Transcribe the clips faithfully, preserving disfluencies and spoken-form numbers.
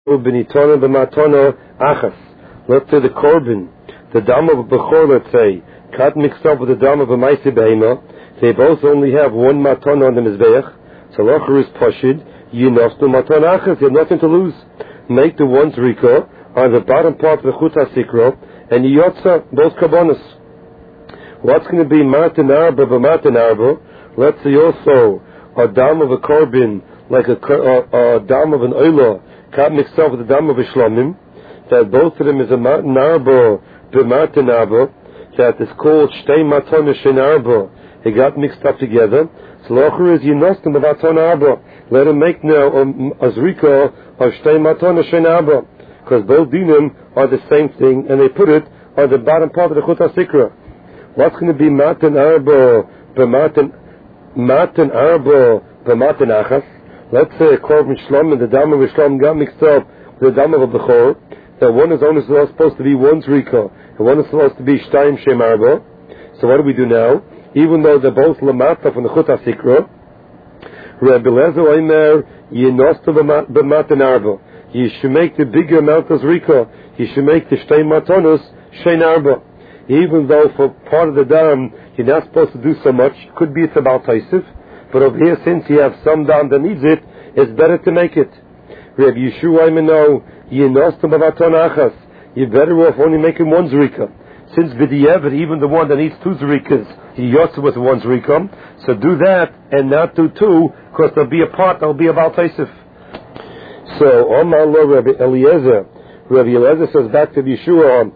Benitona b'matona achas. Let's say the korban, the dam of a bechor, let's say, cut mixed up with the dam of a maisi behema. They both only have one matona on the mizbeach. So locher is pashid. You nostu matona achas. You have nothing to lose. Make the one zrika on the bottom part of the chut hasikro, and you yotza both kabbonos. What's going to be matan arba b'matan arba? Let's say also a dam of a korban, like a, a, a dam of an oila, cut mixed up with the dam of a shlomim, that both of them is a matan arba b'matan arba, that is called shtei matona shen arba. It got mixed up together. So locher is yinostim of matona arba. Let him make now a zrika of shtei matona shen arba, because both dinim are the same thing, and they put it on the bottom part of the chut hasikra. What's going to be matan arba b'matan matan arba b'matan achas? Let's say a korban shlom and the dam of a shlom got mixed up with the dam of a bechor. That one is only supposed to be one zrika, and one is supposed to be shtayim shem arba. So what do we do now? Even though they're both lamata from the chut hasikra, Rabbi Lezer Omer yinostu b'matan arba. You should make the bigger amount of zrika. You should make the shtei matonos shein arba. Even though for part of the dam you're not supposed to do so much, could be it's about taisif, but over here since you have some dam that needs it, it's better to make it. Rabbi Yeshua Imeno yinostu b'maton achas. You're better off only making one zrika. Since b'di'evet, even the one that needs two zrikas, he yotza with one zrika, so do that and not do two, because there'll be a part that'll be about taisif. So, Omar lo Rabbi Eliezer, Rabbi Eliezer says back to Yeshua,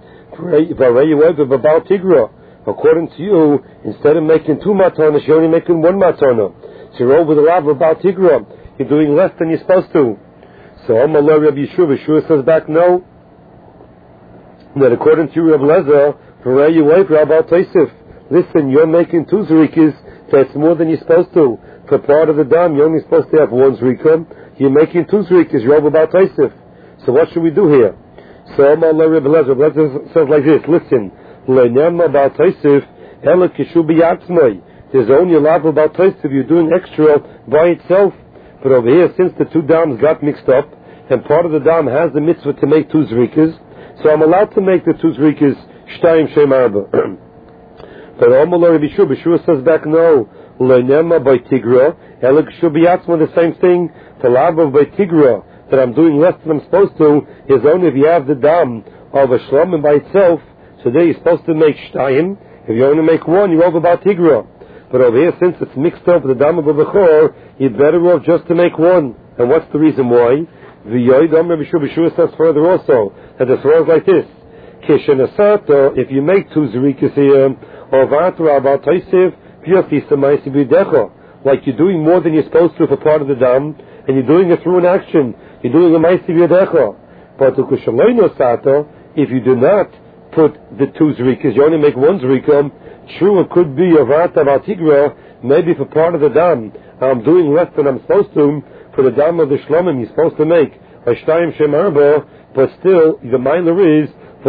according to you, instead of making two matonas, you're only making one matona. So you're over the lav about tigra. You're doing less than you're supposed to. So Omar lo Rabbi Yeshua, Yeshua says back no. That according to you, Rabbi Eliezer, about taisif. Listen, you're making two zrikas, that's more than you're supposed to. For part of the dam, you're only supposed to have one zrika. You're making two zrikas, you're over about taisif. So what should we do here? So Omar lo Rabbi Eliezer, Rabbi Eliezer says like this, listen, le'nema about taisif, ela kishu b'yatzmai. There's only a lot about taisif, you're doing extra by itself. But over here, since the two dams got mixed up, and part of the dam has the mitzvah to make two zrikas, so I'm allowed to make the two zrikas shtayim shem arba. But Omar lo Rabbi Yeshua, Yeshua says back no, le'nema by tigra, ela kishu b'yatzmai, the same thing, the lava by tigra, that I'm doing less than I'm supposed to, is only if you have the dam of a shlomim by itself. So there you're supposed to make shtayim. If you only make one, you're over about tigra. But over here, since it's mixed up with the dam of a bechor, you're better off just to make one. And what's the reason why? The Yoid Omer B'Shua says further also, that the Torah is like this. Kishenasato, if you make two zerikas here, or vatra about taisiv, piyotisa ma'isi b'yidecha, like you're doing more than you're supposed to for part of the dam, and you're doing it through an action. You're doing a ma'isi b'yidecha. But if you do not put the two zrikas, you only make one zrika, true, it could be a vata v'atigra, maybe for part of the dam, I'm doing less than I'm supposed to. For the dam of the shlomim, you're supposed to make a shtayim shem arba, but still, the minor is, I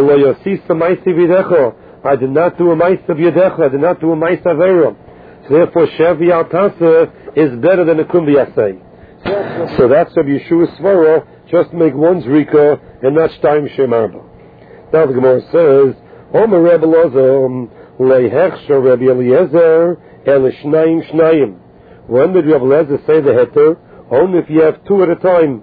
did not do a ma'isa b'yadecha, I did not do a ma'isa avera. So therefore, shevi al tasa is better than a kum b'yasei. So that's Rabbi Yeshua's svara, just make one zrika and not shtayim shem arba. Now the Gemara says, Omer Rabbi Elazar leihechsha Rabbi Eliezer el shnayim shnayim. When did Rabbi Eliezer say the heter? Only if you have two at a time.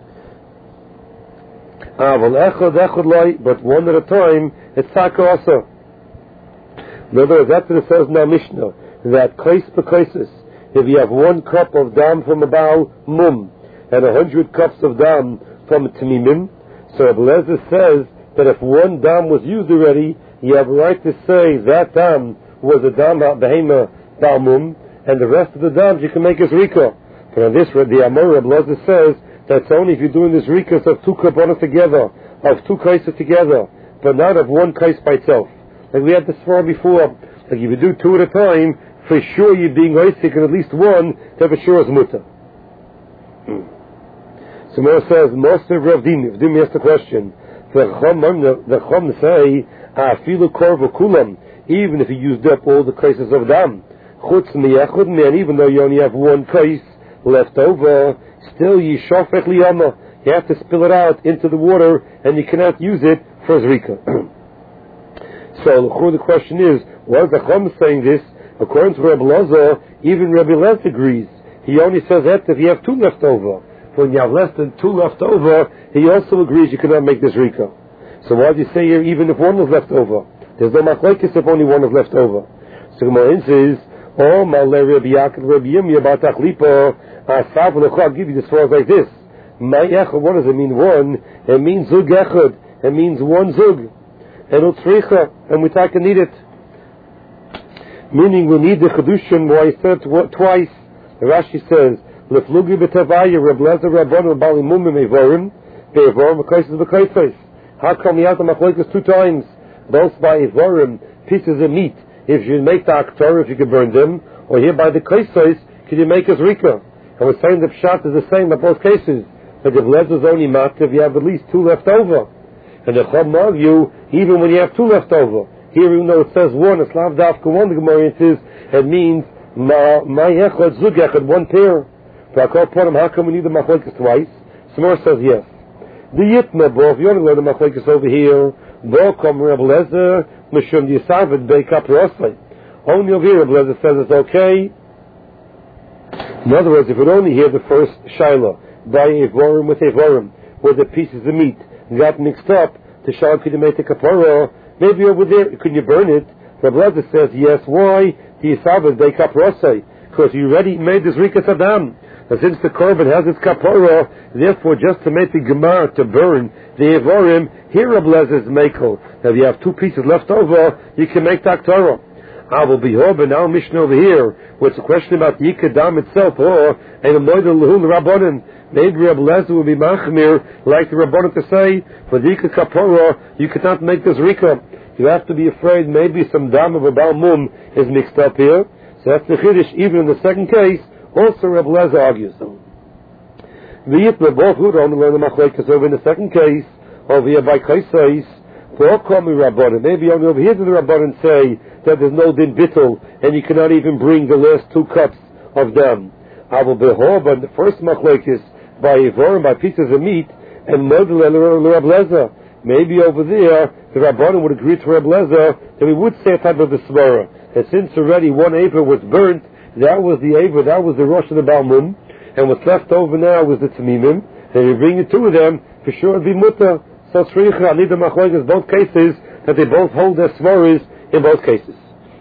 But one at a time, it's taka also. In other words, that's what it says in our Mishnah, that kais b'kaisis, if you have one cup of dam from a Baal mum, and a hundred cups of dam from a Tamimim, so Rabbi Eliezer says that if one dam was used already, you have a right to say that dam was a dam behema Baal mum, and the rest of the dams you can make as rika. But on this, the Amor Rabbi Eliezer says that's only if you're doing this rikas of two kabbanas together, of two kaises together, but not of one kais by itself. Like we had this far before, like if you do two at a time, for sure you're being oisik, and at least one, that for sure is mutter. Hmm. So Moshe says, most of Rav Dimi, Rav Dimi asked the question, the Chum say, afilu korva kulam, even if you used up all the kaises of dam, chutz miyachud, and even though you only have one kais left over, still you shofet liyama, you have to spill it out into the water, and you cannot use it for zrika. So the question is, why is the Chum saying this? According to Rebbe Lozo, even Rebbe Les agrees. He only says that if you have two left over. When you have less than two left over, he also agrees you cannot make this rika. So why do you say here even if one is left over? There's no machlekes if only one is left over. So Gemara says, "Oh, Malay Rabbi Yaakov Rabbi Yirmiyah about Achlipa, Asav L'Chol." I'll give you this word like this. Ma'echad. What does it mean? One. It means zug echad. It means one zug. And utzricha, and we take and need it. Meaning we need the chedushim. Why he said it twice. Rashi says, "Leflugi b'tavaya Reblezer Rabbanu Bali Mumim Evorim Be'evorim V'Kaises V'Kaifes." How come you have the machlokes two times? Both by Evorim, pieces of meat. If you make the aktor, if you can burn them, or here by the kaises, can you make a zrika? And we're saying the pshat is the same in both cases. But if Lezer is only matzah, you have at least two left over. And the Chum argue, even when you have two left over. Here, even though it says one, it's lav dafka one, the Gemara says, it means ma echad zug echad, one pair. For I call upon him, how come we need the machlokes twice? Smor says yes. The yitma, bro, if you only learn the machlokes over here, bo kom Rebbe Lezer, mishum disavid beikap rosai. Only over here, Rebbe Lezer says it's okay. In other words, if you only hear the first shaila, by Evorim with Evorim, where the pieces of meat got mixed up, to show could you make a kapara, maybe over there, could you burn it? Rebbe Lezer says yes. Why? Disavid beikap rosai. Because you already made this rikas adam. And since the korban has its kapara, therefore just to make the gemar to burn the evorim, here Rebbe Lezer is mekel. Now if you have two pieces left over, you can make taktara. I will be home, and now Mishnah over here, where it's a question about the yikadam itself, or and a moidel lehul rabbanon. Maybe Rebbe Lezer will be machmir, like the rabbanon to say, for the yikad kapara, you cannot make this rika. You have to be afraid maybe some dam of a Baal Mum is mixed up here. So that's the chiddush. Even in the second case, also Rebbe Lezer argues them. The Yitma both would only learn the machlekes over in the second case, over here by Kaisais, for Okomi Rabbanan. Maybe only over here did the Rabbanan say that there's no din bittul, and you cannot even bring the last two cups of them. I will behold on the first machlekes by Evorim, by pieces of meat, and Model and Rebbe Lezer. Maybe over there, the Rabbanan would agree to Rebbe Lezer that we would say a type of the svara. And since already one Aver was burnt, that was the Aver, that was the Rosh of the Balmum, and what's left over now was the Tamimim, and you bring the two of them, for sure it'd be mutter. So Sricha, I need the machlokes both cases, that they both hold their svaras in both cases.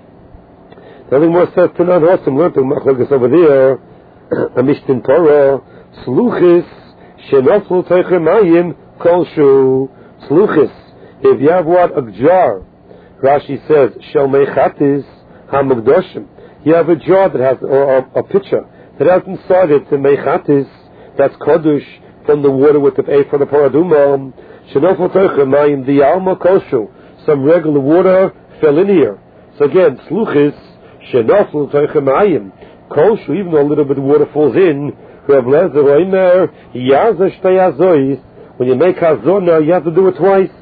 Nothing more says to not awesome, learn the machlokes over there, a Mishtin Torah, Sluchis, Shenoflu Teichemayim, Kolshu, Sluchis, if you have what, a jar, Rashi says, Shel Mechatis, HaMukdoshim, you have a jar that has, or a, a pitcher, that has inside it the Mechatis, that's Kodush, from the water with the A from the Paraduma, Shenofel Teichemayim, the Alma Koshu, some regular water fell in here. So again, Sluchis, Shenofel Teichemayim, Koshu, even though a little bit of water falls in, Rebbe Lezer, Oimer, Yaza Shtei Azois, when you make Hazor now, you have to do it twice.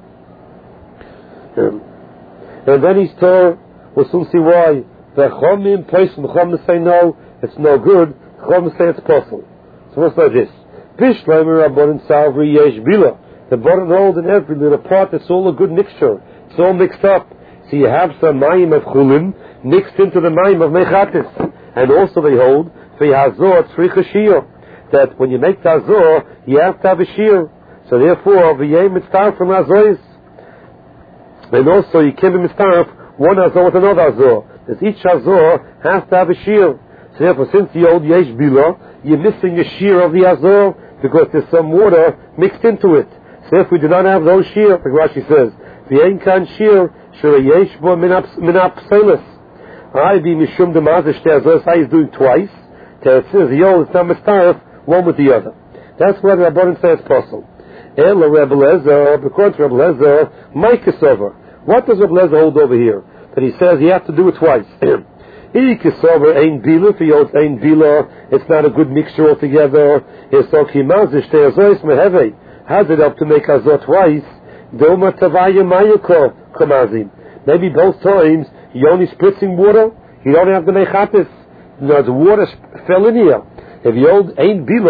Um, and then he's told, we'll soon see why. The Chomim, person, the Chomim say no, it's no good. The Chomim say it's possible. So what's like this? Bishleimer Rabbanan Salvri Yesh Bila. The bottom hold in every little part, it's all a good mixture. It's all mixed up. So you have some mayim of chulin mixed into the mayim of mechatis. And also they hold, for Hazor Tzricha Shir, that when you make the Hazor, you have to have a Shir. So therefore, v'yei mitzvah from Hazoris. And also you can't be mitzvah one Hazor with another Hazor. Because each Hazor has to have a Shir. So therefore, since the old Yesh Bila, you're missing a Shir of the Hazor, because there's some water mixed into it. So if we do not have those Shir, like Rashi says, v'yein kan Shir, shira yesh bo minap pselis. I be mishum demazish te Hazor, so he's doing twice. It says the old, it's not mitzvah, one with the other. That's what Rabbanan says possible. Ela Rebbe Lezer, according to Rebbe Lezer, Maikasover. What does Rebbe Lezer hold over here? That he says you have to do it twice. Ikasover ain't bila, for you ain't bila, it's not a good mixture altogether. It's okay, mazish te Hazois meheve. Has it up to make Hazor twice? Doma tavaya mayako kamazim. Maybe both times you're only spritzing water, you don't have to make chatis. No, the water fell in here. If you old ain't bila,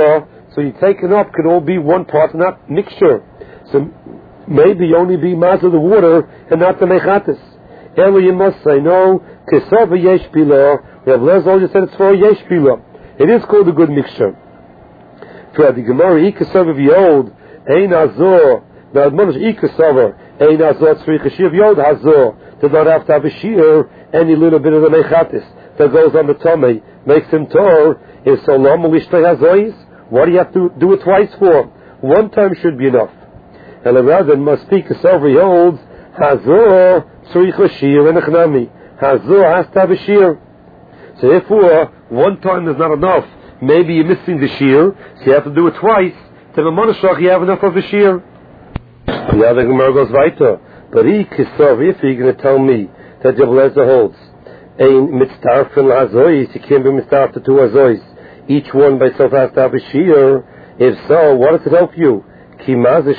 So you take it up, could all be one part, not mixture. So maybe only be maz of the water and not the mechatis. Eli, you must say, no, kesava yesh bila. Rav Lezer just said it's for yesh bila. It is called a good mixture. For the Gemara, ikesava v'yod, ein azor, the admonish ikesava, ein azor tzrich shir v'yod hazor, does not have to have a shear, any little bit of the mechatis that goes on the tummy, makes him tor, is so long, lishtay hazois. What do you have to do it twice for? One time should be enough. And the Raven must speak as every holds, Hazor, Tzricha Shir, and Echnami. Hazor has to have a shear. So therefore, one time is not enough. Maybe you're missing the shear, so you have to do it twice. To the Monashach, you have enough of a shear. Now the Gemara goes weiter. But he, Kisov, if you're going to tell me that Rav Lezer holds, Ein mitztarfen l'hazois, you can't be mitztarfen to hazois. Each one by itself has to have a shear. If so, what does it help you? What does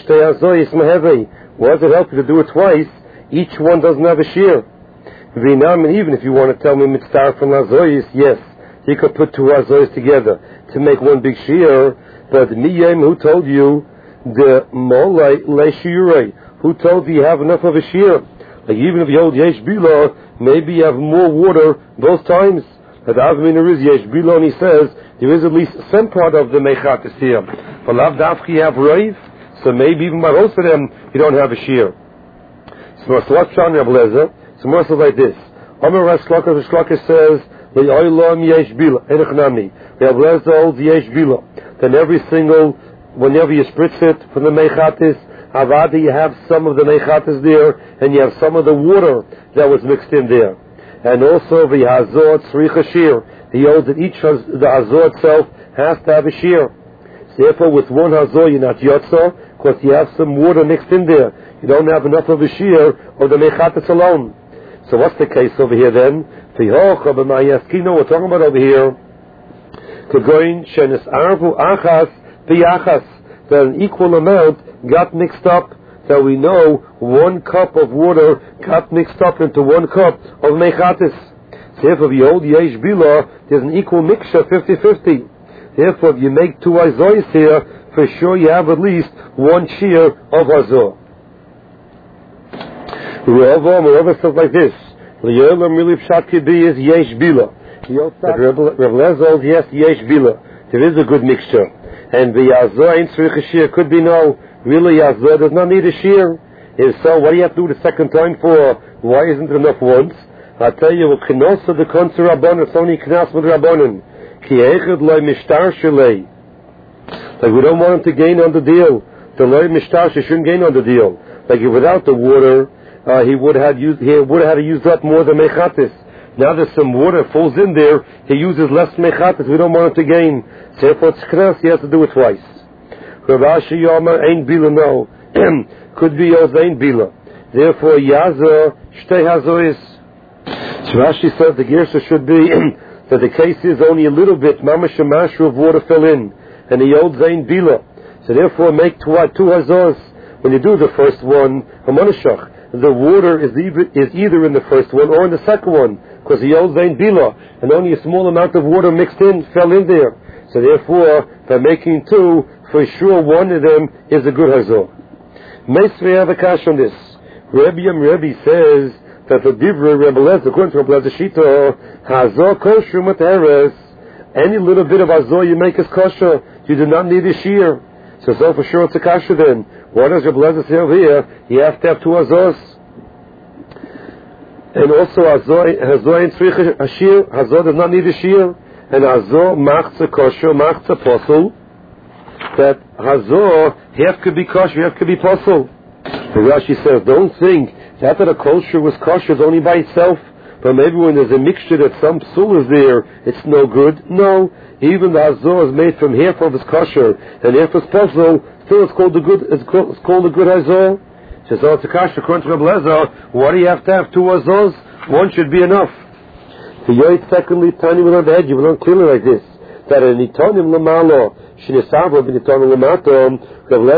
it help you to do it twice? Each one doesn't have a shear. Even if you want to tell me mitzvah from azois, yes, you could put two azois together to make one big shear. But miyem, who told you the molay leishirei? Who told you you have enough of a shear? Like even if you hold yesh bila, maybe you have more water both times. But the Avminer is yesh bila, and he says there is at least some part of the mechatis here. For lav dafki you have raiv, so maybe even by most of them you don't have a shear. So what's Shan Rav Lezer? So more so like this. Omer Rav Shlaka, the Shlaka says le'olam yesh bila enochnami. Rav Lezer holds yesh bila. Then every single, whenever you spritz it from the mechatis, avada you have some of the mechatis there, and you have some of the water that was mixed in there. And also the hazor tzricha shear. He holds that each has, the hazor itself has to have a shear. So therefore, with one hazor you're not yotzo, because you have some water mixed in there. You don't have enough of a shear of the mechatis alone. So what's the case over here then? We're talking about over here that an equal amount got mixed up. That we know one cup of water got mixed up into one cup of mechatis. Therefore, if you hold yesh bila, there's an equal mixture, fifty-fifty. Therefore, if you make two azois here, for sure you have at least one shear of azor. Rava says like this: L'yolam really pshat kibi is yesh bila. Rav Lezer holds yes yesh bila. There is a good mixture, and the azor ain't tzrich shear could be no. Really, Azor does not need a shear. If so, what do you have to do the second time for? Why isn't it enough once? I'll tell you, k'nos of the konser rabbanon, it's only k'nas with rabbanon. Ki echad loy mishtar shalei. Like we don't want him to gain on the deal. The loy mishtar shouldn't gain on the deal. Like without the water, uh, he would have used, he would have had to use up more than mechatis. Now there's some water falls in there, he uses less mechatis. We don't want him to gain. So therefore, it's k'nas, he has to do it twice. Rav Ashi Yomer ain't bila no. Could be yours ain't bila. Therefore, Yaza shtei hazois. So Rashi says the Gersha should be that the case is only a little bit mamash mashu of water fell in, and the old ain't bila. So therefore, make two two hazos. When you do the first one, a monashach, the water is either, is either in the first one or in the second one, because the old ain't bila, and only a small amount of water mixed in fell in there. So therefore, by making two, for sure one of them is a good hazor. Meisvei have a kash on this. Rebbe Yam Rebbe says that the divrei Rebbe Lezer, according to Rebbe Lezer Shita, hazor kosher materes. Any little bit of hazor you make is kosher. You do not need a shear. So, so for sure it's a kasha then. What does Rebbe Lezer say over here? You have to have two hazors. And also hazor in tzrich a shear. Hazor does not need a shear. And hazor machza kosher, machza posel. That hazor half could be kosher, half could be posel. The Rashi says, don't think that the kosher was kosher is only by itself, but maybe when there's a mixture that some psul is there, it's no good. No, even the hazor is made from half of his kosher and half is posel. Still, it's called the good. It's called, it's called the good hazor. So, so it's a kosher according to Rebbe Lezer. Why do you have to have two hazors? One should be enough. The yoyt secondly, tiny will not edge. You will learn clearly like this: that an itonim lamalo. Shinesavra b'nitonim lamatom.